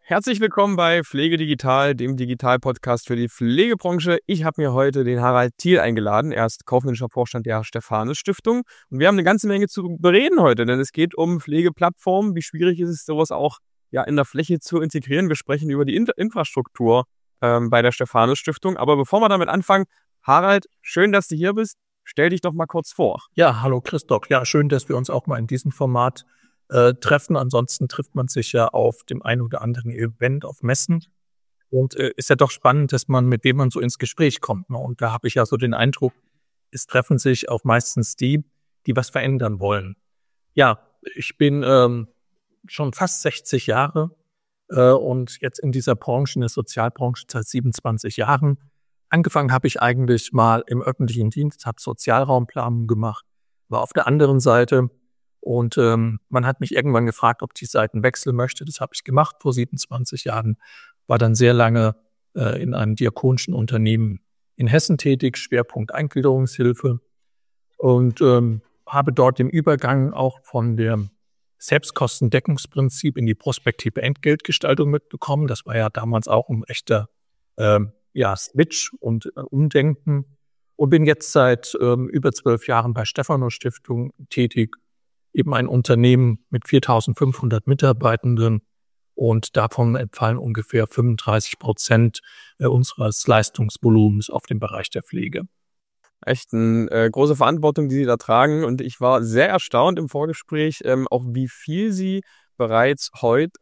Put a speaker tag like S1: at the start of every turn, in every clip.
S1: Herzlich willkommen bei Pflege Digital, dem Digital-Podcast für die Pflegebranche. Ich habe mir heute den Harald Thiel eingeladen. Er ist kaufmännischer Vorstand der Stephanus-Stiftung. Und wir haben eine ganze Menge zu bereden heute, denn es geht um Pflegeplattformen. Wie schwierig ist es, sowas auch in der Fläche zu integrieren? Wir sprechen über die Infrastruktur bei der Stephanus-Stiftung. Aber bevor wir damit anfangen, Harald, schön, dass du hier bist. Stell dich doch mal kurz vor.
S2: Ja, hallo Christoph. Ja, schön, dass wir uns auch mal in diesem Format treffen. Ansonsten trifft man sich ja auf dem einen oder anderen Event, auf Messen. Und ist ja doch spannend, dass man mit wem man so ins Gespräch kommt. Ne? Und da habe ich ja so den Eindruck, es treffen sich auch meistens die was verändern wollen. Ja, ich bin schon fast 60 Jahre und jetzt in dieser Branche, in der Sozialbranche, seit 27 Jahren. Angefangen habe ich eigentlich mal im öffentlichen Dienst, habe Sozialraumplanung gemacht, war auf der anderen Seite. Und man hat mich irgendwann gefragt, ob ich die Seiten wechseln möchte. Das habe ich gemacht vor 27 Jahren. War dann sehr lange in einem diakonischen Unternehmen in Hessen tätig, Schwerpunkt Eingliederungshilfe. Und habe dort den Übergang auch von dem Selbstkostendeckungsprinzip in die prospektive Entgeltgestaltung mitbekommen. Das war ja damals auch ein echter Switch und Umdenken. Und bin jetzt seit über 12 Jahren bei Stephanus Stiftung tätig. Eben ein Unternehmen mit 4.500 Mitarbeitenden und davon entfallen ungefähr 35% unseres Leistungsvolumens auf den Bereich der Pflege.
S1: Echt eine große Verantwortung, die Sie da tragen, und ich war sehr erstaunt im Vorgespräch, auch wie viel du bereits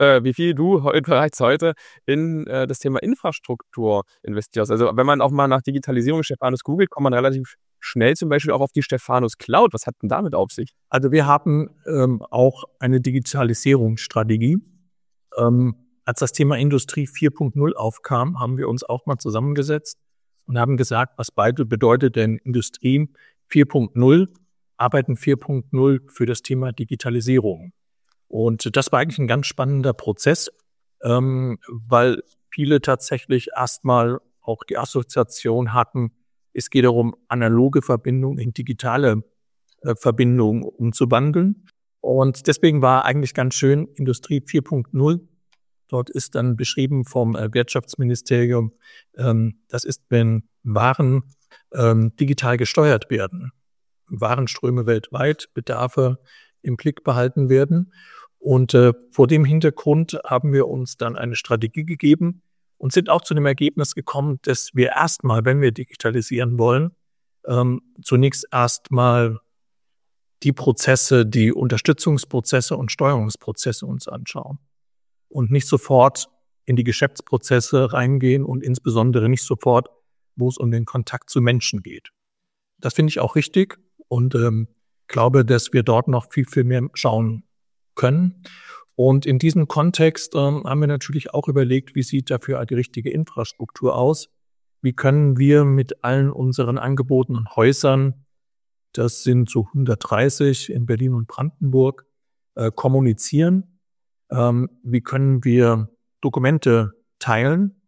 S1: heute in das Thema Infrastruktur investierst. Also wenn man auch mal nach Digitalisierung Stephanus googelt, kommt man relativ schnell zum Beispiel auch auf die Stephanus Cloud. Was hat denn damit auf sich?
S2: Also wir haben auch eine Digitalisierungsstrategie. Als das Thema Industrie 4.0 aufkam, haben wir uns auch mal zusammengesetzt und haben gesagt, was beide bedeutet denn Industrie 4.0, Arbeiten 4.0 für das Thema Digitalisierung. Und das war eigentlich ein ganz spannender Prozess, weil viele tatsächlich erstmal auch die Assoziation hatten, es geht darum, analoge Verbindungen in digitale Verbindungen umzuwandeln. Und deswegen war eigentlich ganz schön Industrie 4.0. Dort ist dann beschrieben vom Wirtschaftsministerium, das ist, wenn Waren digital gesteuert werden, Warenströme weltweit, Bedarfe im Blick behalten werden. Und vor dem Hintergrund haben wir uns dann eine Strategie gegeben und sind auch zu dem Ergebnis gekommen, dass wir erstmal, wenn wir digitalisieren wollen, zunächst erstmal die Prozesse, die Unterstützungsprozesse und Steuerungsprozesse uns anschauen und nicht sofort in die Geschäftsprozesse reingehen und insbesondere nicht sofort, wo es um den Kontakt zu Menschen geht. Das finde ich auch richtig und glaube, dass wir dort noch viel, viel mehr schauen können. Und in diesem Kontext haben wir natürlich auch überlegt, wie sieht dafür die richtige Infrastruktur aus? Wie können wir mit allen unseren angebotenen Häusern, das sind so 130 in Berlin und Brandenburg, kommunizieren? Wie können wir Dokumente teilen?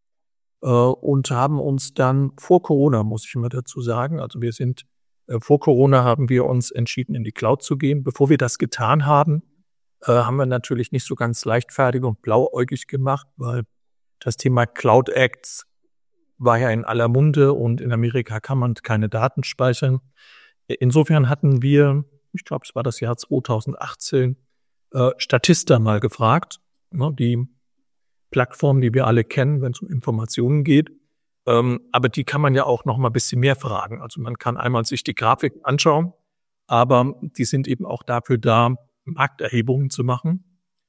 S2: Und haben uns dann vor Corona, muss ich immer dazu sagen, also vor Corona haben wir uns entschieden, in die Cloud zu gehen. Bevor wir das getan haben, haben wir natürlich nicht so ganz leichtfertig und blauäugig gemacht, weil das Thema Cloud Acts war ja in aller Munde und in Amerika kann man keine Daten speichern. Insofern hatten wir, ich glaube, es war das Jahr 2018, Statista mal gefragt, ne, die Plattform, die wir alle kennen, wenn es um Informationen geht. Aber die kann man ja auch noch mal ein bisschen mehr fragen. Also man kann einmal sich die Grafiken anschauen, aber die sind eben auch dafür da, Markterhebungen zu machen.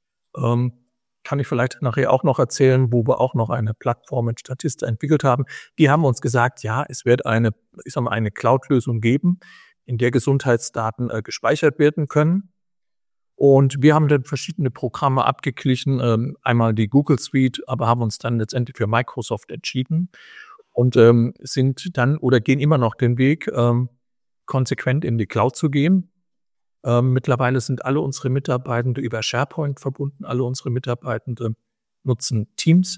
S2: Kann ich vielleicht nachher auch noch erzählen, wo wir auch noch eine Plattform mit Statista entwickelt haben. Die haben uns gesagt, ja, es wird eine Cloud-Lösung geben, in der Gesundheitsdaten gespeichert werden können. Und wir haben dann verschiedene Programme abgeglichen, einmal die Google Suite, aber haben uns dann letztendlich für Microsoft entschieden und sind dann oder gehen immer noch den Weg, konsequent in die Cloud zu gehen. Mittlerweile sind alle unsere Mitarbeitende über SharePoint verbunden. Alle unsere Mitarbeitende nutzen Teams.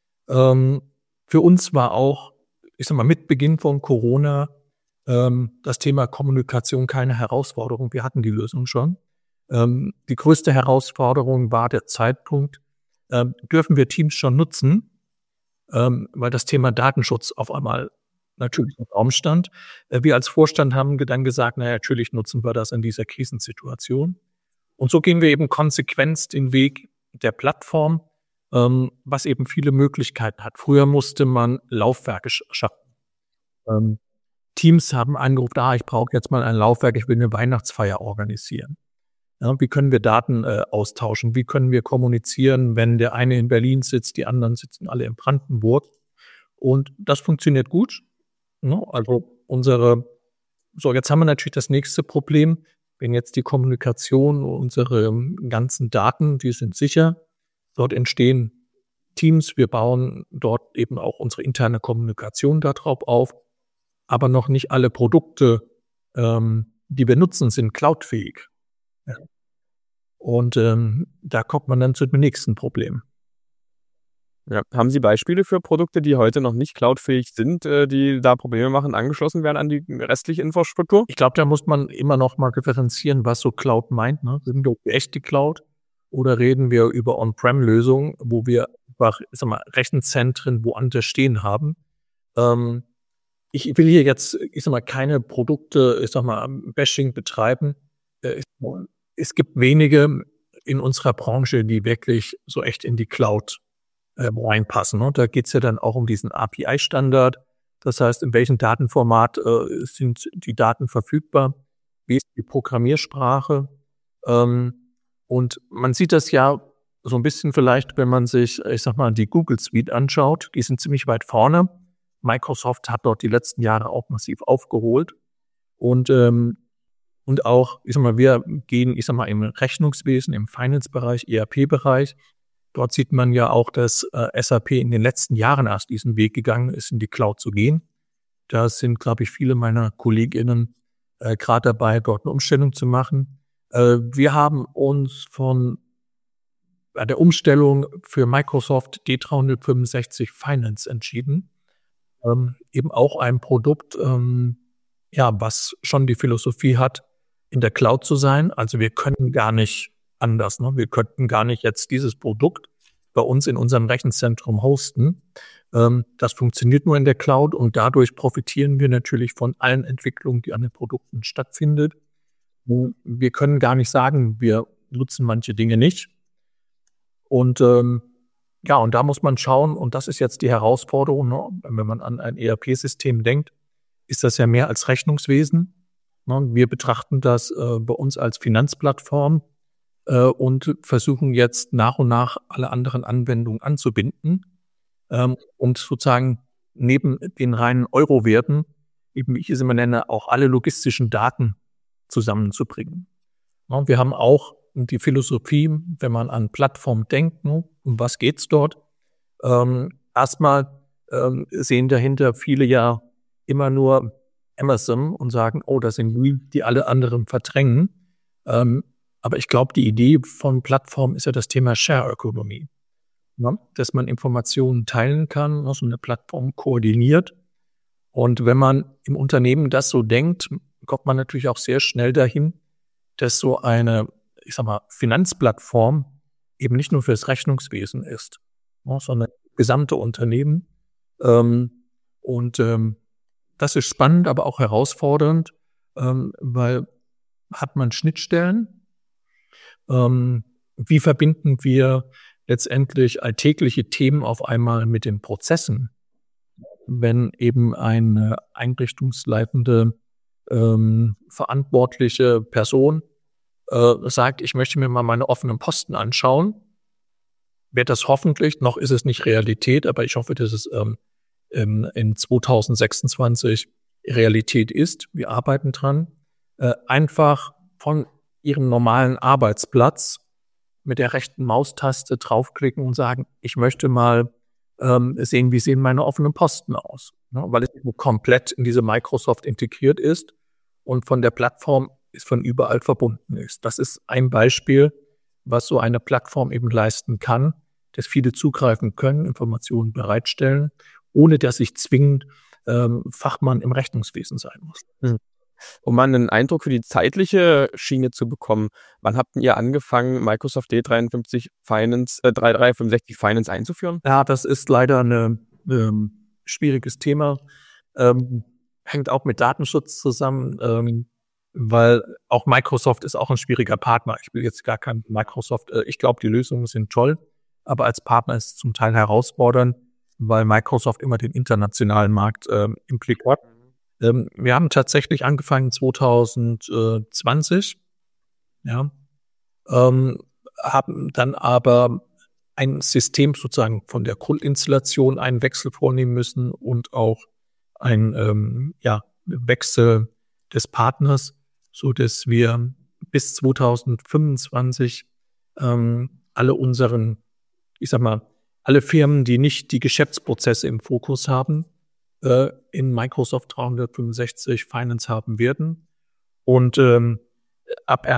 S2: Für uns war auch, mit Beginn von Corona das Thema Kommunikation keine Herausforderung. Wir hatten die Lösung schon. Die größte Herausforderung war der Zeitpunkt, dürfen wir Teams schon nutzen, weil das Thema Datenschutz auf einmal natürlich im Raum stand. Wir als Vorstand haben dann gesagt, naja, natürlich nutzen wir das in dieser Krisensituation. Und so gehen wir eben konsequent den Weg der Plattform, was eben viele Möglichkeiten hat. Früher musste man Laufwerke schaffen. Teams haben angerufen, ich brauche jetzt mal ein Laufwerk, ich will eine Weihnachtsfeier organisieren. Ja, wie können wir Daten austauschen? Wie können wir kommunizieren, wenn der eine in Berlin sitzt, die anderen sitzen alle in Brandenburg? Und das funktioniert gut. Ja, also jetzt haben wir natürlich das nächste Problem. Wenn jetzt die Kommunikation, unsere ganzen Daten, die sind sicher. Dort entstehen Teams. Wir bauen dort eben auch unsere interne Kommunikation darauf auf. Aber noch nicht alle Produkte, die wir nutzen, sind cloudfähig. Ja. Und da kommt man dann zu dem nächsten Problem.
S1: Ja. Haben Sie Beispiele für Produkte, die heute noch nicht cloudfähig sind, die da Probleme machen, angeschlossen werden an die restliche Infrastruktur?
S2: Ich glaube, da muss man immer noch mal differenzieren, was so Cloud meint. Ne? Sind wir echt die Cloud oder reden wir über On-Prem-Lösungen, wo wir einfach, Rechenzentren woanders stehen haben? Ich will hier jetzt, keine Produkte, Bashing betreiben. Es gibt wenige in unserer Branche, die wirklich so echt in die Cloud reinpassen. Und da geht's ja dann auch um diesen API-Standard. Das heißt, in welchem Datenformat sind die Daten verfügbar? Wie ist die Programmiersprache? Und man sieht das ja so ein bisschen vielleicht, wenn man sich, die Google Suite anschaut. Die sind ziemlich weit vorne. Microsoft hat dort die letzten Jahre auch massiv aufgeholt. Und auch, wir gehen, im Rechnungswesen, im Finance-Bereich, ERP-Bereich. Dort sieht man ja auch, dass SAP in den letzten Jahren erst diesen Weg gegangen ist, in die Cloud zu gehen. Da sind, glaube ich, viele meiner KollegInnen gerade dabei, dort eine Umstellung zu machen. Wir haben uns von der Umstellung für Microsoft D365 Finance entschieden. Eben auch ein Produkt, was schon die Philosophie hat, in der Cloud zu sein. Also wir können gar nicht anders. Ne? Wir könnten gar nicht jetzt dieses Produkt bei uns in unserem Rechenzentrum hosten. Das funktioniert nur in der Cloud und dadurch profitieren wir natürlich von allen Entwicklungen, die an den Produkten stattfindet. Wir können gar nicht sagen, wir nutzen manche Dinge nicht. Und und da muss man schauen, und das ist jetzt die Herausforderung, ne? Wenn man an ein ERP-System denkt, ist das ja mehr als Rechnungswesen. Ne? Wir betrachten das bei uns als Finanzplattform und versuchen jetzt nach und nach alle anderen Anwendungen anzubinden und sozusagen neben den reinen Euro-Werten, eben wie ich es immer nenne, auch alle logistischen Daten zusammenzubringen. Ne? Wir haben auch die Philosophie, wenn man an Plattformen denkt, ne, um was geht's dort? Erstmal sehen dahinter viele ja immer nur Amazon und sagen, das sind die, die alle anderen verdrängen. Aber ich glaube, die Idee von Plattformen ist ja das Thema Share Economy. Ne? Dass man Informationen teilen kann, so eine Plattform koordiniert. Und wenn man im Unternehmen das so denkt, kommt man natürlich auch sehr schnell dahin, dass so eine Finanzplattform eben nicht nur fürs Rechnungswesen ist, sondern gesamte Unternehmen. Das ist spannend, aber auch herausfordernd, weil hat man Schnittstellen? Wie verbinden wir letztendlich alltägliche Themen auf einmal mit den Prozessen? Wenn eben eine einrichtungsleitende, verantwortliche Person sagt, ich möchte mir mal meine offenen Posten anschauen, wird das hoffentlich, noch ist es nicht Realität, aber ich hoffe, dass es in 2026 Realität ist. Wir arbeiten dran. Einfach von Ihrem normalen Arbeitsplatz mit der rechten Maustaste draufklicken und sagen, ich möchte mal sehen, wie sehen meine offenen Posten aus. Ne? Weil es komplett in diese Microsoft integriert ist und von der Plattform von überall verbunden ist. Das ist ein Beispiel, was so eine Plattform eben leisten kann, dass viele zugreifen können, Informationen bereitstellen, ohne dass ich zwingend Fachmann im Rechnungswesen sein muss.
S1: Um mal einen Eindruck für die zeitliche Schiene zu bekommen, wann habt ihr angefangen, Microsoft D365 Finance, 365 Finance einzuführen?
S2: Ja, das ist leider ein schwieriges Thema. Hängt auch mit Datenschutz zusammen, weil auch Microsoft ist auch ein schwieriger Partner. Ich will jetzt gar kein Microsoft, ich glaube, die Lösungen sind toll, aber als Partner ist es zum Teil herausfordernd, weil Microsoft immer den internationalen Markt im Blick hat. Wir haben tatsächlich angefangen 2020, ja, haben dann aber ein System sozusagen von der Grundinstallation einen Wechsel vornehmen müssen und auch ein Wechsel des Partners, so dass wir bis 2025 alle unseren, alle Firmen, die nicht die Geschäftsprozesse im Fokus haben, in Microsoft 365 Finance haben werden. Und ab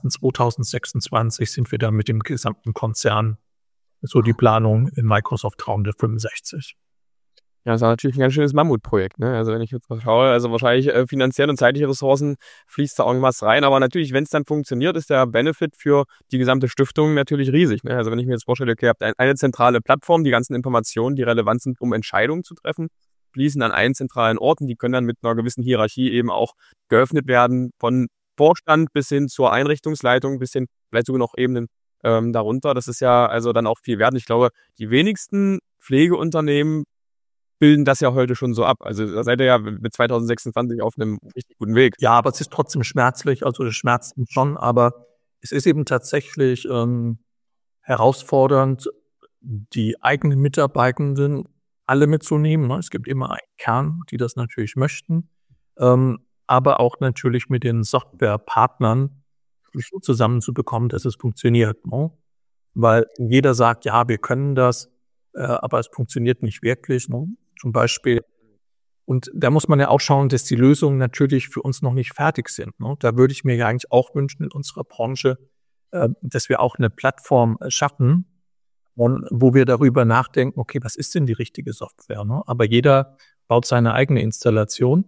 S2: 1.1.2026 sind wir dann mit dem gesamten Konzern so die Planung in Microsoft 365.
S1: Ja, das ist natürlich ein ganz schönes Mammutprojekt, ne? Also wenn ich jetzt mal schaue, also wahrscheinlich finanzielle und zeitliche Ressourcen fließt da irgendwas rein, aber natürlich, wenn es dann funktioniert, ist der Benefit für die gesamte Stiftung natürlich riesig, ne? Also wenn ich mir jetzt vorstelle, okay, ihr habt eine zentrale Plattform, die ganzen Informationen, die relevant sind, um Entscheidungen zu treffen, fließen an einen zentralen Ort und die können dann mit einer gewissen Hierarchie eben auch geöffnet werden, von Vorstand bis hin zur Einrichtungsleitung, bis hin vielleicht sogar noch Ebenen darunter. Das ist ja also dann auch viel wert. Ich glaube, die wenigsten Pflegeunternehmen bilden das ja heute schon so ab. Also da seid ihr ja mit 2026 auf einem richtig guten Weg.
S2: Ja, aber es ist trotzdem schmerzlich, also es schmerzt schon, aber es ist eben tatsächlich herausfordernd, die eigenen Mitarbeitenden alle mitzunehmen. Es gibt immer einen Kern, die das natürlich möchten, aber auch natürlich mit den Softwarepartnern zusammenzubekommen, dass es funktioniert. Ne? Weil jeder sagt, ja, wir können das, aber es funktioniert nicht wirklich. Ne? Zum Beispiel. Und da muss man ja auch schauen, dass die Lösungen natürlich für uns noch nicht fertig sind. Ne? Da würde ich mir ja eigentlich auch wünschen in unserer Branche, dass wir auch eine Plattform schaffen, wo wir darüber nachdenken, okay, was ist denn die richtige Software? Ne? Aber jeder baut seine eigene Installation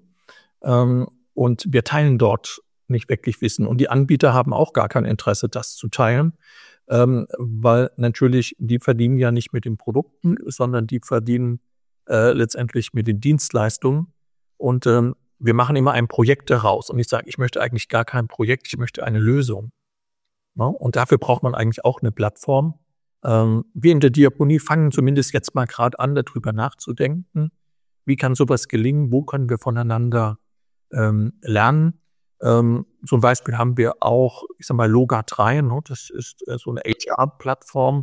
S2: und wir teilen dort nicht wirklich Wissen. Und die Anbieter haben auch gar kein Interesse, das zu teilen, weil natürlich die verdienen ja nicht mit den Produkten, sondern die verdienen letztendlich mit den Dienstleistungen. Und wir machen immer ein Projekt daraus. Und ich sage, ich möchte eigentlich gar kein Projekt, ich möchte eine Lösung. Ne? Und dafür braucht man eigentlich auch eine Plattform. Wir in der Diakonie fangen zumindest jetzt mal gerade an, darüber nachzudenken. Wie kann sowas gelingen? Wo können wir voneinander lernen? Zum Beispiel haben wir auch, Loga 3, ne? Das ist so eine HR-Plattform.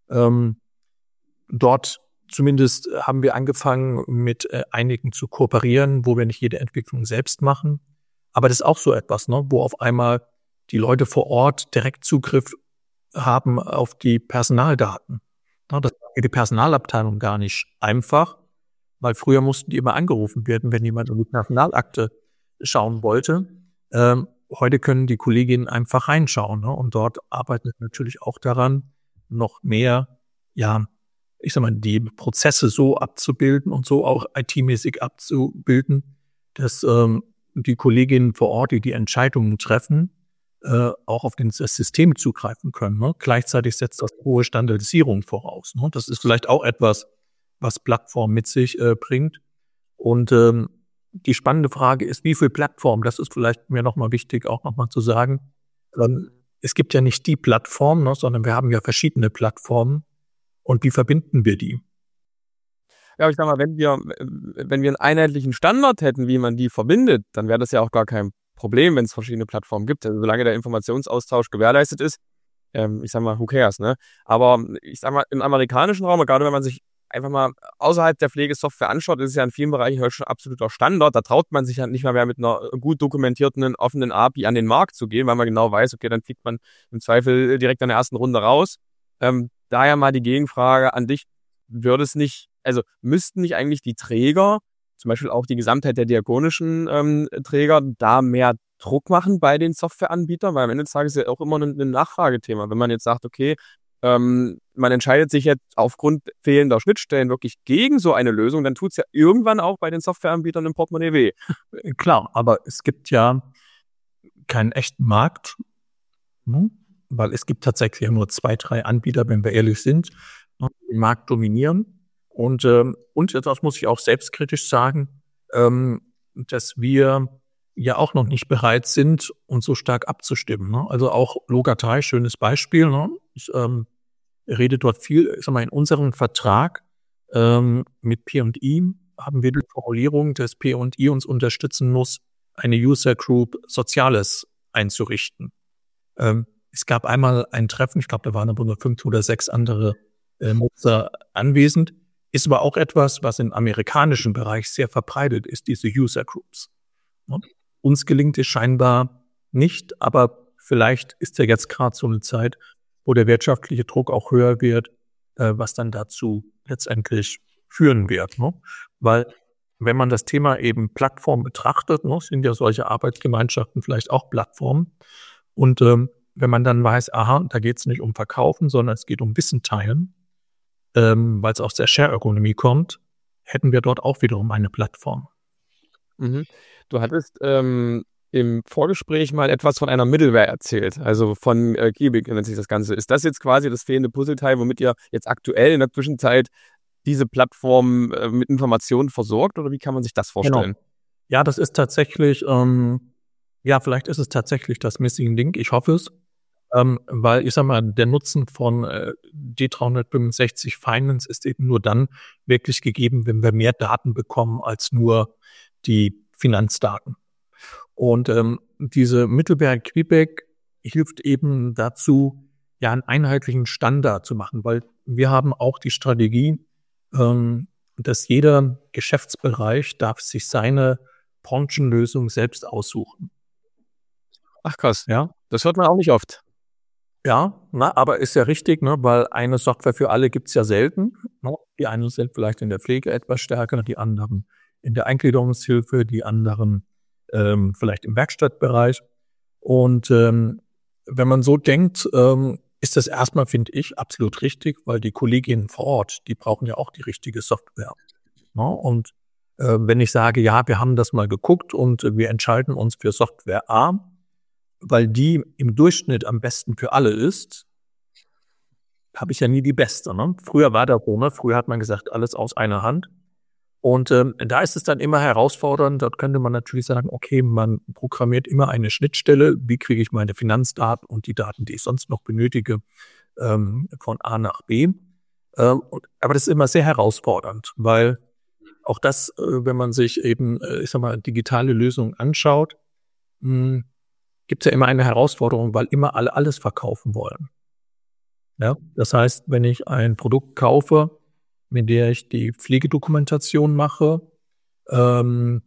S2: Dort zumindest haben wir angefangen, mit einigen zu kooperieren, wo wir nicht jede Entwicklung selbst machen. Aber das ist auch so etwas, ne? Wo auf einmal die Leute vor Ort direkt Zugriff haben auf die Personaldaten. Ja, das war für die Personalabteilung gar nicht einfach, weil früher mussten die immer angerufen werden, wenn jemand in die Personalakte schauen wollte. Heute können die Kolleginnen einfach reinschauen, ne? Und dort arbeiten wir natürlich auch daran, noch mehr, die Prozesse so abzubilden und so auch IT-mäßig abzubilden, dass die Kolleginnen vor Ort, die Entscheidungen treffen, auch auf das System zugreifen können. Ne? Gleichzeitig setzt das hohe Standardisierung voraus. Ne? Das ist vielleicht auch etwas, was Plattform mit sich bringt. Und die spannende Frage ist, wie viel Plattform? Das ist vielleicht mir nochmal wichtig, auch nochmal zu sagen. Es gibt ja nicht die Plattform, ne, sondern wir haben ja verschiedene Plattformen. Und wie verbinden wir die?
S1: Ja, ich sag mal, wenn wir einen einheitlichen Standard hätten, wie man die verbindet, dann wäre das ja auch gar kein Problem, wenn es verschiedene Plattformen gibt. Also solange der Informationsaustausch gewährleistet ist, who cares, ne? Aber ich sag mal, im amerikanischen Raum, gerade wenn man sich einfach mal außerhalb der Pflegesoftware anschaut, ist es ja in vielen Bereichen heute schon absoluter Standard. Da traut man sich ja nicht mal mehr mit einer gut dokumentierten, offenen API an den Markt zu gehen, weil man genau weiß, okay, dann fliegt man im Zweifel direkt in der ersten Runde raus. Daher mal die Gegenfrage an dich, müssten nicht eigentlich die Träger, zum Beispiel auch die Gesamtheit der diakonischen Träger, da mehr Druck machen bei den Softwareanbietern? Weil am Ende des Tages ist ja auch immer ein Nachfragethema. Wenn man jetzt sagt, okay, man entscheidet sich jetzt aufgrund fehlender Schnittstellen wirklich gegen so eine Lösung, dann tut es ja irgendwann auch bei den Softwareanbietern im Portemonnaie weh.
S2: Klar, aber es gibt ja keinen echten Markt, ne? Weil es gibt tatsächlich ja nur 2, 3 Anbieter, wenn wir ehrlich sind, die den Markt dominieren. Und das muss ich auch selbstkritisch sagen, dass wir ja auch noch nicht bereit sind, uns so stark abzustimmen. Ne? Also auch Logatei, schönes Beispiel. Ne? Ich rede dort viel, ich sag mal, in unserem Vertrag mit P&I haben wir die Formulierung, dass P&I uns unterstützen muss, eine User Group Soziales einzurichten. Es gab einmal ein Treffen, ich glaube, da waren aber nur 5 oder 6 andere Nutzer anwesend. Ist aber auch etwas, was im amerikanischen Bereich sehr verbreitet ist, diese User Groups. Ne? Uns gelingt es scheinbar nicht, aber vielleicht ist ja jetzt gerade so eine Zeit, wo der wirtschaftliche Druck auch höher wird, was dann dazu letztendlich führen wird. Ne? Weil wenn man das Thema eben Plattform betrachtet, ne, sind ja solche Arbeitsgemeinschaften vielleicht auch Plattformen. Und wenn man dann weiß, aha, da geht es nicht um Verkaufen, sondern es geht um Wissen teilen, weil es aus der Share-Ökonomie kommt, hätten wir dort auch wiederum eine Plattform.
S1: Mhm. Du hattest im Vorgespräch mal etwas von einer Middleware erzählt, also von Kibik nennt sich das Ganze. Ist das jetzt quasi das fehlende Puzzleteil, womit ihr jetzt aktuell in der Zwischenzeit diese Plattform mit Informationen versorgt, oder wie kann man sich das vorstellen?
S2: Genau. Ja, das ist tatsächlich, vielleicht ist es tatsächlich das Missing Link, ich hoffe es, weil ich sag mal, der Nutzen von D365 Finance ist eben nur dann wirklich gegeben, wenn wir mehr Daten bekommen als nur die Finanzdaten. Und diese Middleware Quebec hilft eben dazu, ja, einen einheitlichen Standard zu machen, weil wir haben auch die Strategie, dass jeder Geschäftsbereich darf sich seine Branchenlösung selbst aussuchen.
S1: Ach krass, ja, das hört man auch nicht oft.
S2: Ja, aber ist ja richtig, ne, weil eine Software für alle gibt's ja selten. Ne? Die einen sind vielleicht in der Pflege etwas stärker, die anderen in der Eingliederungshilfe, die anderen vielleicht im Werkstattbereich. Und wenn man so denkt, ist das erstmal, finde ich, absolut richtig, weil die Kolleginnen vor Ort, die brauchen ja auch die richtige Software. Ne? Und wenn ich sage, ja, wir haben das mal geguckt und wir entscheiden uns für Software A, weil die im Durchschnitt am besten für alle ist, habe ich ja nie die beste. Ne? Früher war das so, ne? Früher hat man gesagt, alles aus einer Hand. Und da ist es dann immer herausfordernd. Dort könnte man natürlich sagen, okay, man programmiert immer eine Schnittstelle. Wie kriege ich meine Finanzdaten und die Daten, die ich sonst noch benötige, von A nach B? Aber das ist immer sehr herausfordernd, weil auch das, wenn man sich eben, digitale Lösungen anschaut, gibt es ja immer eine Herausforderung, weil immer alle alles verkaufen wollen. Ja, das heißt, wenn ich ein Produkt kaufe, mit der ich die Pflegedokumentation mache, dann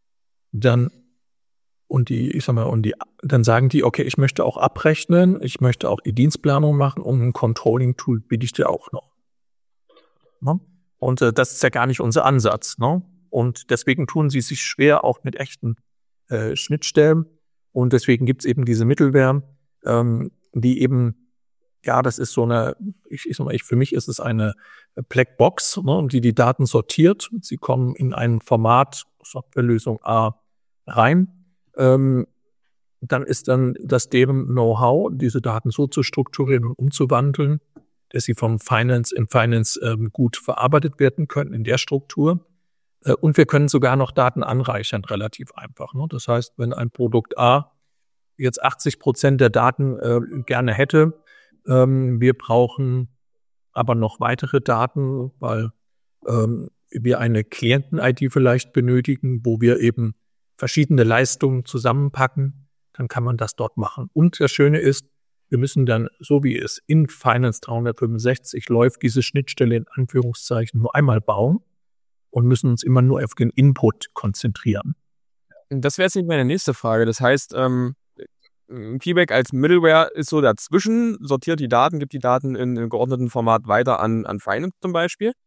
S2: sagen die, okay, ich möchte auch abrechnen, ich möchte auch die Dienstplanung machen und ein Controlling-Tool biete ich dir auch noch. Ne? Und das ist ja gar nicht unser Ansatz. Ne? Und deswegen tun sie sich schwer auch mit echten Schnittstellen. Und deswegen gibt's eben diese Middleware, die eben, ja, das ist so eine, für mich ist es eine Blackbox, ne, die Daten sortiert. Sie kommen in ein Format, Softwarelösung A, rein. Dann ist dann das deren Know-how, diese Daten so zu strukturieren und umzuwandeln, dass sie vom Finance gut verarbeitet werden können in der Struktur. Und wir können sogar noch Daten anreichern, relativ einfach. Ne? Das heißt, wenn ein Produkt A jetzt 80% der Daten gerne hätte, wir brauchen aber noch weitere Daten, weil wir eine Klienten-ID vielleicht benötigen, wo wir eben verschiedene Leistungen zusammenpacken, dann kann man das dort machen. Und das Schöne ist, wir müssen dann, so wie es in Finance 365 läuft, diese Schnittstelle in Anführungszeichen nur einmal bauen und müssen uns immer nur auf den Input konzentrieren.
S1: Das wäre jetzt nicht meine nächste Frage. Das heißt, Quebec als Middleware ist so dazwischen, sortiert die Daten, gibt die Daten in einem geordneten Format weiter an Finance zum Beispiel.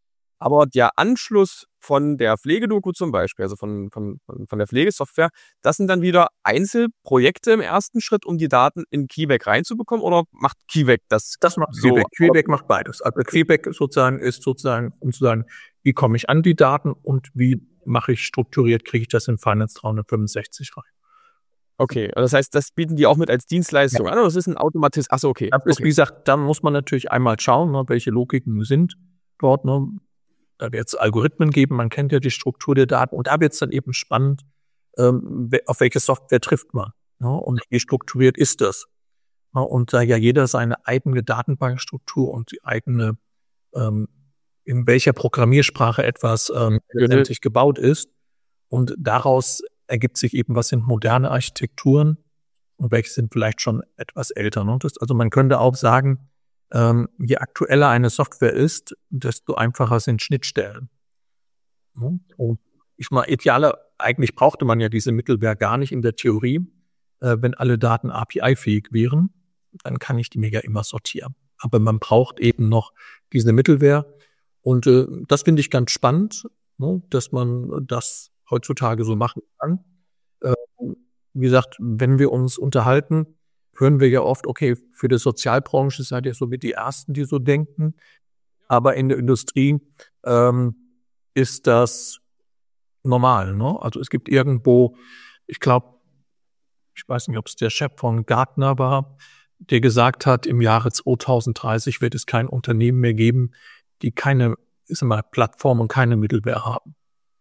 S1: Aber der Anschluss von der Pflegedoku zum Beispiel, also von der Pflegesoftware, das sind dann wieder Einzelprojekte im ersten Schritt, um die Daten in Quebec reinzubekommen, oder macht Quebec das?
S2: Das macht
S1: so?
S2: Quebec. Quebec macht beides. Also Quebec sozusagen ist sozusagen, um zu sagen, wie komme ich an die Daten und wie mache ich strukturiert, kriege ich das in Finance 365 rein.
S1: Okay, das heißt, das bieten die auch mit als Dienstleistung an, oder das ist ein Automatismus? Achso, okay.
S2: Das ist, wie gesagt, da muss man natürlich einmal schauen, ne, welche Logiken sind dort. Ne. Da wird es Algorithmen geben, man kennt ja die Struktur der Daten und da wird es dann eben spannend, auf welche Software trifft man, ne, und wie strukturiert ist das. Ne, und da ja jeder seine eigene Datenbankstruktur und die eigene, in welcher Programmiersprache etwas letztendlich gebaut ist, und daraus ergibt sich eben, was sind moderne Architekturen und welche sind vielleicht schon etwas älter. Ne? Also man könnte auch sagen, je aktueller eine Software ist, desto einfacher sind Schnittstellen. Ne? Und eigentlich brauchte man ja diese Mittelware gar nicht in der Theorie. Wenn alle Daten API-fähig wären, dann kann ich die mega immer sortieren. Aber man braucht eben noch diese Mittelware. Und das finde ich ganz spannend, ne? Dass man das heutzutage so machen kann. Wie gesagt, wenn wir uns unterhalten, hören wir ja oft, okay, für die Sozialbranche seid ihr so mit die Ersten, die so denken. Aber in der Industrie ist das normal. Ne? Also es gibt irgendwo, ich weiß nicht, ob es der Chef von Gartner war, der gesagt hat, im Jahre 2030 wird es kein Unternehmen mehr geben, die keine Plattform und keine Mittelware haben.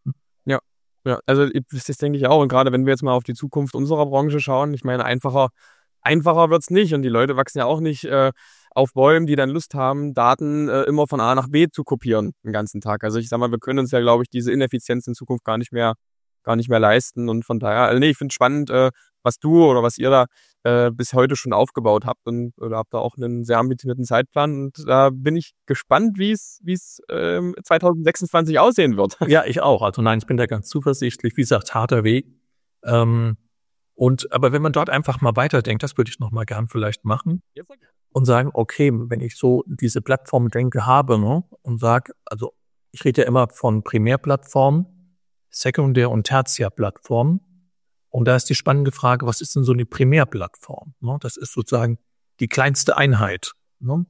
S1: Ja, also das denke ich auch. Und gerade wenn wir jetzt mal auf die Zukunft unserer Branche schauen, ich meine, einfacher wird's nicht. Und die Leute wachsen ja auch nicht auf Bäumen, die dann Lust haben, Daten immer von A nach B zu kopieren den ganzen Tag. Also ich sag mal, wir können uns ja, glaube ich, diese Ineffizienz in Zukunft gar nicht mehr leisten. Und von daher, also nee, ich finde es spannend, was du oder was ihr da bis heute schon aufgebaut habt, und oder habt da auch einen sehr ambitionierten Zeitplan, und da bin ich gespannt, wie es 2026 aussehen wird.
S2: Ja, ich auch. Also nein, ich bin da ganz zuversichtlich. Wie gesagt, harter Weg. Aber wenn man dort einfach mal weiterdenkt, das würde ich noch mal gern vielleicht machen und sagen, okay, wenn ich so diese Plattform-Denke habe, ne, und sage, also ich rede ja immer von Primärplattformen, Sekundär- und Tertiärplattformen. Und da ist die spannende Frage, was ist denn so eine Primärplattform? Ne? Das ist sozusagen die kleinste Einheit. Ne?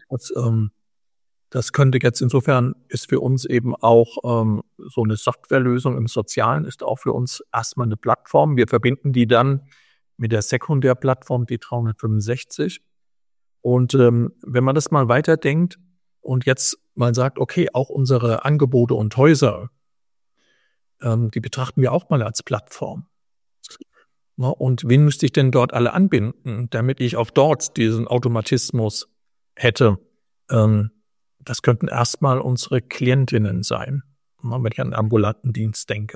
S2: Das könnte jetzt insofern, ist für uns eben auch so eine Softwarelösung im Sozialen, ist auch für uns erstmal eine Plattform. Wir verbinden die dann mit der Sekundärplattform, die 365. Und wenn man das mal weiterdenkt und jetzt mal sagt, okay, auch unsere Angebote und Häuser, die betrachten wir auch mal als Plattform. Ja, und wen müsste ich denn dort alle anbinden, damit ich auch dort diesen Automatismus hätte? Das könnten erstmal unsere Klientinnen sein, wenn ich an den ambulanten Dienst denke.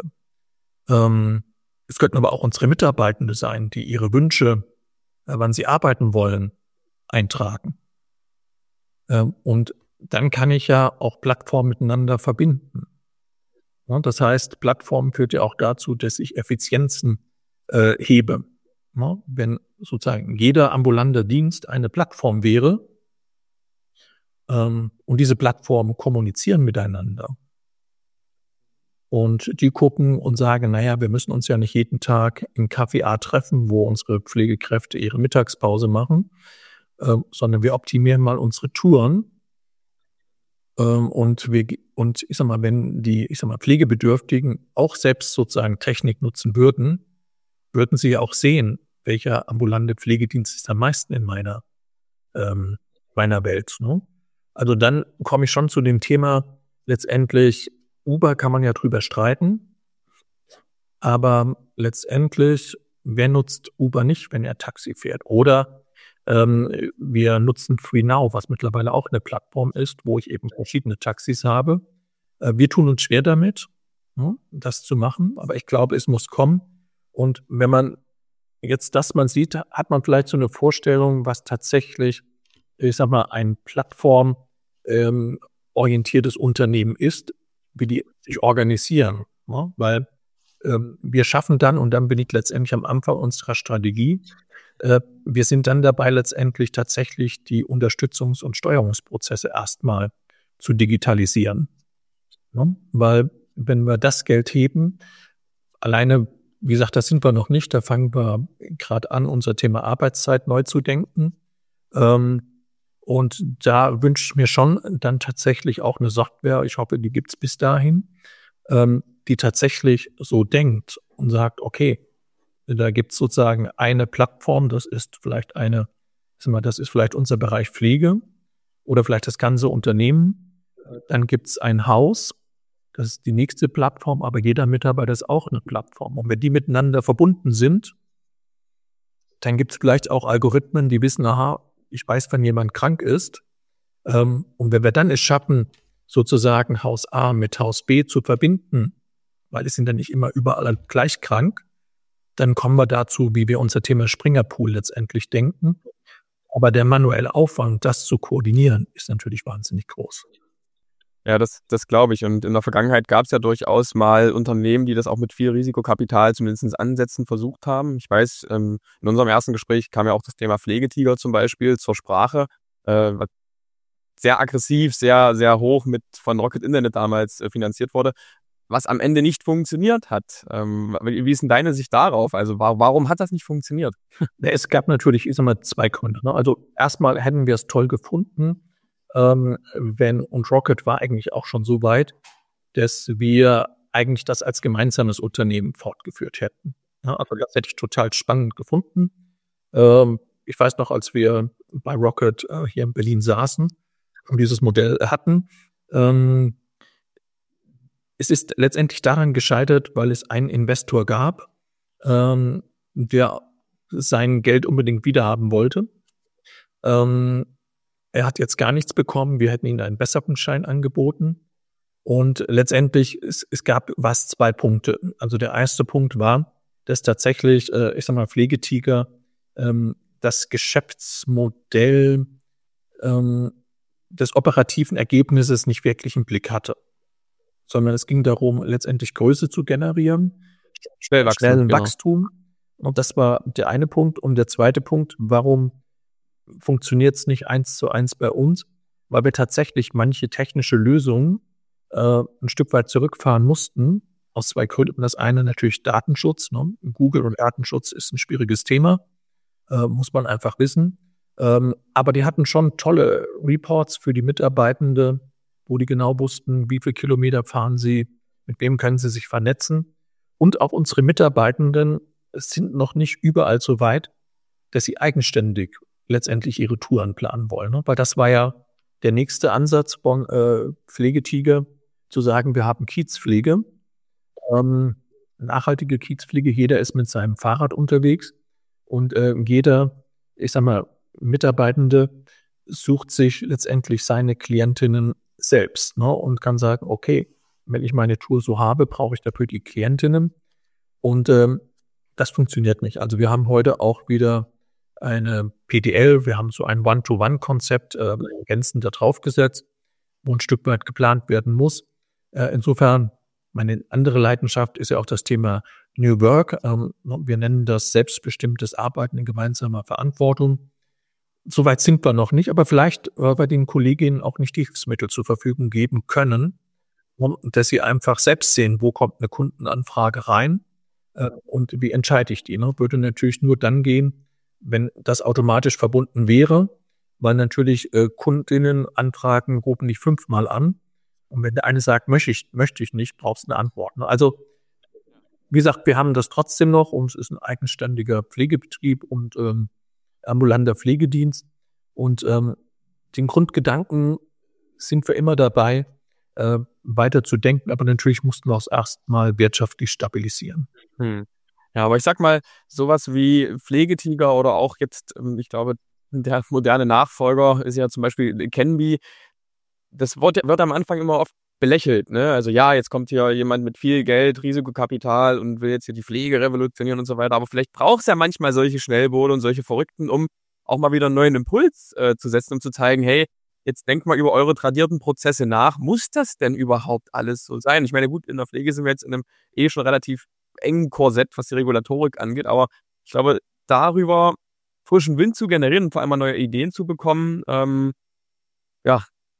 S2: Es könnten aber auch unsere Mitarbeitende sein, die ihre Wünsche, wann sie arbeiten wollen, eintragen. Und dann kann ich ja auch Plattformen miteinander verbinden. Ja, das heißt, Plattform führt ja auch dazu, dass ich Effizienzen hebe. Ja, wenn sozusagen jeder ambulante Dienst eine Plattform wäre, und diese Plattformen kommunizieren miteinander und die gucken und sagen, naja, wir müssen uns ja nicht jeden Tag im Café A treffen, wo unsere Pflegekräfte ihre Mittagspause machen, sondern wir optimieren mal unsere Touren. Und ich sag mal, wenn die, Pflegebedürftigen auch selbst sozusagen Technik nutzen würden sie ja auch sehen, welcher ambulante Pflegedienst ist am meisten in meiner Welt. Ne? Also dann komme ich schon zu dem Thema, letztendlich, Uber kann man ja drüber streiten, aber letztendlich, wer nutzt Uber nicht, wenn er Taxi fährt? Oder wir nutzen FreeNow, was mittlerweile auch eine Plattform ist, wo ich eben verschiedene Taxis habe. Wir tun uns schwer damit, das zu machen, aber ich glaube, es muss kommen. Und wenn man jetzt das mal sieht, hat man vielleicht so eine Vorstellung, was tatsächlich, ein plattformorientiertes Unternehmen ist, wie die sich organisieren. Ne? Weil wir schaffen dann, und dann bin ich letztendlich am Anfang unserer Strategie, wir sind dann dabei, letztendlich tatsächlich die Unterstützungs- und Steuerungsprozesse erstmal zu digitalisieren. Ne? Weil wenn wir das Geld heben, alleine, wie gesagt, das sind wir noch nicht, da fangen wir gerade an, unser Thema Arbeitszeit neu zu denken. Und da wünsche ich mir schon dann tatsächlich auch eine Software, ich hoffe, die gibt's bis dahin, die tatsächlich so denkt und sagt, okay, da gibt's sozusagen eine Plattform, das ist vielleicht unser Bereich Pflege oder vielleicht das ganze Unternehmen. Dann gibt's ein Haus, das ist die nächste Plattform, aber jeder Mitarbeiter ist auch eine Plattform. Und wenn die miteinander verbunden sind, dann gibt's vielleicht auch Algorithmen, die wissen, aha, ich weiß, wenn jemand krank ist. Und wenn wir dann es schaffen, sozusagen Haus A mit Haus B zu verbinden, weil es sind dann nicht immer überall gleich krank, dann kommen wir dazu, wie wir unser Thema Springerpool letztendlich denken. Aber der manuelle Aufwand, das zu koordinieren, ist natürlich wahnsinnig groß.
S1: Ja, das glaube ich. Und in der Vergangenheit gab es ja durchaus mal Unternehmen, die das auch mit viel Risikokapital zumindest ansetzen versucht haben. Ich weiß, in unserem ersten Gespräch kam ja auch das Thema Pflegetiger zum Beispiel zur Sprache, was sehr aggressiv, sehr, sehr hoch von Rocket Internet damals finanziert wurde, was am Ende nicht funktioniert hat. Wie ist denn deine Sicht darauf? Also warum hat das nicht funktioniert?
S2: Es gab natürlich, zwei Gründe. Ne? Also erstmal hätten wir es toll gefunden, und Rocket war eigentlich auch schon so weit, dass wir eigentlich das als gemeinsames Unternehmen fortgeführt hätten. Ja, also das hätte ich total spannend gefunden. Ich weiß noch, als wir bei Rocket hier in Berlin saßen und dieses Modell hatten, es ist letztendlich daran gescheitert, weil es einen Investor gab, der sein Geld unbedingt wiederhaben wollte. Er hat jetzt gar nichts bekommen. Wir hätten ihm einen besseren Schein angeboten. Und letztendlich, es gab zwei Punkte. Also der erste Punkt war, dass tatsächlich, Pflegetiger das Geschäftsmodell des operativen Ergebnisses nicht wirklich im Blick hatte. Sondern es ging darum, letztendlich Größe zu generieren. Schnellen Wachstum. Und das war der eine Punkt. Und der zweite Punkt, warum funktioniert es nicht 1:1 bei uns? Weil wir tatsächlich manche technische Lösungen ein Stück weit zurückfahren mussten, aus zwei Gründen. Das eine natürlich Datenschutz. Ne? Google und Datenschutz ist ein schwieriges Thema, muss man einfach wissen. Aber die hatten schon tolle Reports für die Mitarbeitende, wo die genau wussten, wie viele Kilometer fahren sie, mit wem können sie sich vernetzen. Und auch unsere Mitarbeitenden sind noch nicht überall so weit, dass sie eigenständig letztendlich ihre Touren planen wollen. Ne? Weil das war ja der nächste Ansatz von Pflegetiger, zu sagen, wir haben Kiezpflege, nachhaltige Kiezpflege, jeder ist mit seinem Fahrrad unterwegs und jeder, Mitarbeitende sucht sich letztendlich seine Klientinnen selbst, ne? Und kann sagen, okay, wenn ich meine Tour so habe, brauche ich dafür die Klientinnen. Und das funktioniert nicht. Also wir haben heute auch wieder eine PDL, wir haben so ein One-to-One-Konzept ergänzend da drauf gesetzt, wo ein Stück weit geplant werden muss. Insofern, meine andere Leidenschaft ist ja auch das Thema New Work. Wir nennen das selbstbestimmtes Arbeiten in gemeinsamer Verantwortung. Soweit sind wir noch nicht, aber vielleicht, weil wir den Kolleginnen auch nicht die Hilfsmittel zur Verfügung geben können, dass sie einfach selbst sehen, wo kommt eine Kundenanfrage rein und wie entscheide ich die. Ne? Würde natürlich nur dann gehen, wenn das automatisch verbunden wäre, weil natürlich Kundinnen Anfragen rufen nicht 5-mal an. Und wenn der eine sagt, möchte ich nicht, brauchst du eine Antwort. Ne? Also, wie gesagt, wir haben das trotzdem noch und es ist ein eigenständiger Pflegebetrieb und ambulanter Pflegedienst. Und den Grundgedanken sind wir immer dabei, weiter zu denken. Aber natürlich mussten wir auch erstmal wirtschaftlich stabilisieren.
S1: Ja, aber ich sag mal, sowas wie Pflegetiger oder auch jetzt, ich glaube, der moderne Nachfolger ist ja zum Beispiel Kenby. Das wird am Anfang immer oft belächelt, ne? Also ja, jetzt kommt hier jemand mit viel Geld, Risikokapital und will jetzt hier die Pflege revolutionieren und so weiter. Aber vielleicht braucht es ja manchmal solche Schnellboote und solche Verrückten, um auch mal wieder einen neuen Impuls zu setzen, um zu zeigen, hey, jetzt denkt mal über eure tradierten Prozesse nach. Muss das denn überhaupt alles so sein? Ich meine, gut, in der Pflege sind wir jetzt in einem schon relativ engen Korsett, was die Regulatorik angeht. Aber ich glaube, darüber frischen Wind zu generieren und vor allem mal neue Ideen zu bekommen,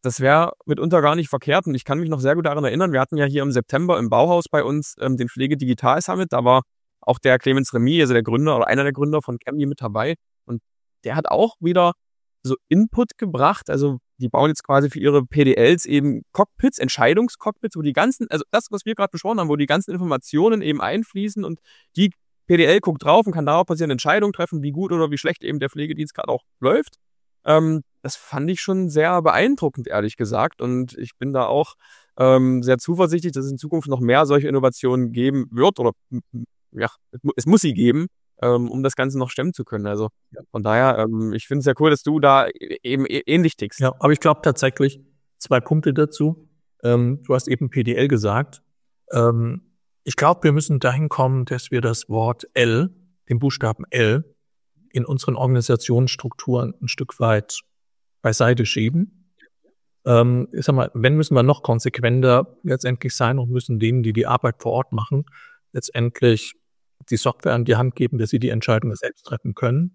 S1: das wäre mitunter gar nicht verkehrt. Und ich kann mich noch sehr gut daran erinnern, wir hatten ja hier im September im Bauhaus bei uns den Pflege-Digital-Summit. Da war auch der Clemens Remy, also der Gründer oder einer der Gründer von Cambly mit dabei. Und der hat auch wieder so Input gebracht. Also die bauen jetzt quasi für ihre PDLs eben Cockpits, Entscheidungscockpits, wo die ganzen, also das, was wir gerade besprochen haben, wo die ganzen Informationen eben einfließen und die PDL guckt drauf und kann darauf basierend Entscheidungen treffen, wie gut oder wie schlecht eben der Pflegedienst gerade auch läuft. Das fand ich schon sehr beeindruckend, ehrlich gesagt. Und ich bin da auch sehr zuversichtlich, dass es in Zukunft noch mehr solche Innovationen geben wird oder ja, es muss sie geben, um das Ganze noch stemmen zu können. Also von daher, ich finde es sehr cool, dass du da eben ähnlich tickst.
S2: Ja, aber ich glaube tatsächlich 2 Punkte dazu. Du hast eben PDL gesagt. Ich glaube, wir müssen dahin kommen, dass wir das Wort L, den Buchstaben L, in unseren Organisationsstrukturen ein Stück weit beiseite schieben. Ich sag mal, wenn müssen wir noch konsequenter letztendlich sein und müssen denen, die die Arbeit vor Ort machen, letztendlich die Software an die Hand geben, dass sie die Entscheidungen selbst treffen können.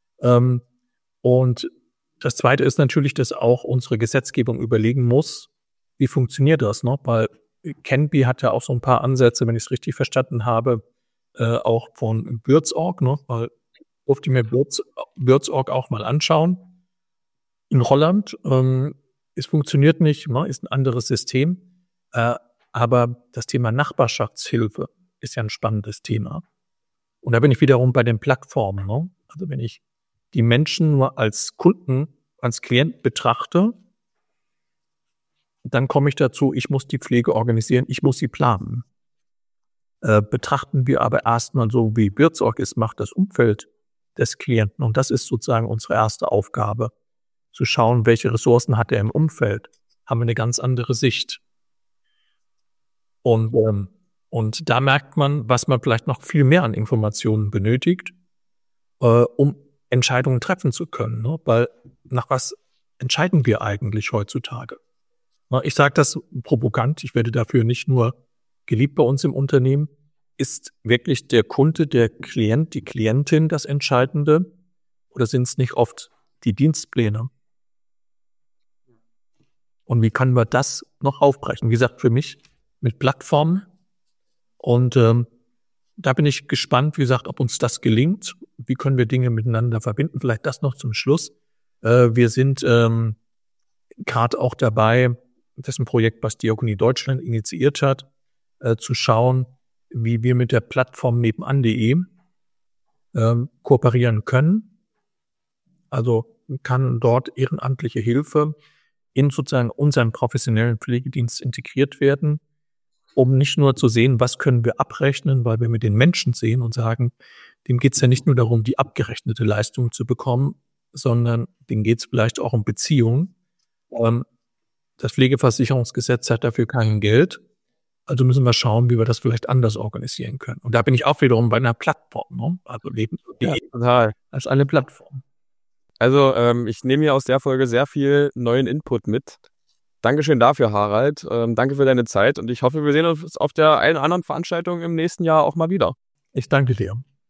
S2: Und das Zweite ist natürlich, dass auch unsere Gesetzgebung überlegen muss, wie funktioniert das, ne? Weil Cambly hat ja auch so ein paar Ansätze, wenn ich es richtig verstanden habe, auch von Würz.org, ne? Weil ich durfte mir Würz.org auch mal anschauen. In Holland, es funktioniert nicht, ne? Ist ein anderes System, aber das Thema Nachbarschaftshilfe ist ja ein spannendes Thema. Und da bin ich wiederum bei den Plattformen, ne? Also wenn ich die Menschen nur als Kunden, als Klient betrachte, dann komme ich dazu, ich muss die Pflege organisieren, ich muss sie planen. Betrachten wir aber erstmal so, wie Würz.org es macht, das Umfeld des Klienten. Und das ist sozusagen unsere erste Aufgabe, zu schauen, welche Ressourcen hat er im Umfeld. Haben wir eine ganz andere Sicht. Und da merkt man, was man vielleicht noch viel mehr an Informationen benötigt, um Entscheidungen treffen zu können. Ne? Weil nach was entscheiden wir eigentlich heutzutage? Ich sage das provokant, ich werde dafür nicht nur geliebt bei uns im Unternehmen. Ist wirklich der Kunde, der Klient, die Klientin das Entscheidende? Oder sind es nicht oft die Dienstpläne? Und wie können wir das noch aufbrechen? Wie gesagt, für mich mit Plattformen. Und da bin ich gespannt, wie gesagt, ob uns das gelingt. Wie können wir Dinge miteinander verbinden? Vielleicht das noch zum Schluss. Wir sind gerade auch dabei, das ist ein Projekt, was Diakonie Deutschland initiiert hat, zu schauen, wie wir mit der Plattform nebenan.de kooperieren können. Also kann dort ehrenamtliche Hilfe in sozusagen unseren professionellen Pflegedienst integriert werden, um nicht nur zu sehen, was können wir abrechnen, weil wir mit den Menschen sehen und sagen, dem geht es ja nicht nur darum, die abgerechnete Leistung zu bekommen, sondern denen geht es vielleicht auch um Beziehungen. Das Pflegeversicherungsgesetz hat dafür kein Geld. Also müssen wir schauen, wie wir das vielleicht anders organisieren können. Und da bin ich auch wiederum bei einer Plattform, ne? Also Leben.de
S1: total.
S2: als eine Plattform.
S1: Also ich nehme hier aus der Folge sehr viel neuen Input mit. Dankeschön dafür, Harald. Danke für deine Zeit und ich hoffe, wir sehen uns auf der einen oder anderen Veranstaltung im nächsten Jahr auch mal wieder.
S2: Ich danke dir.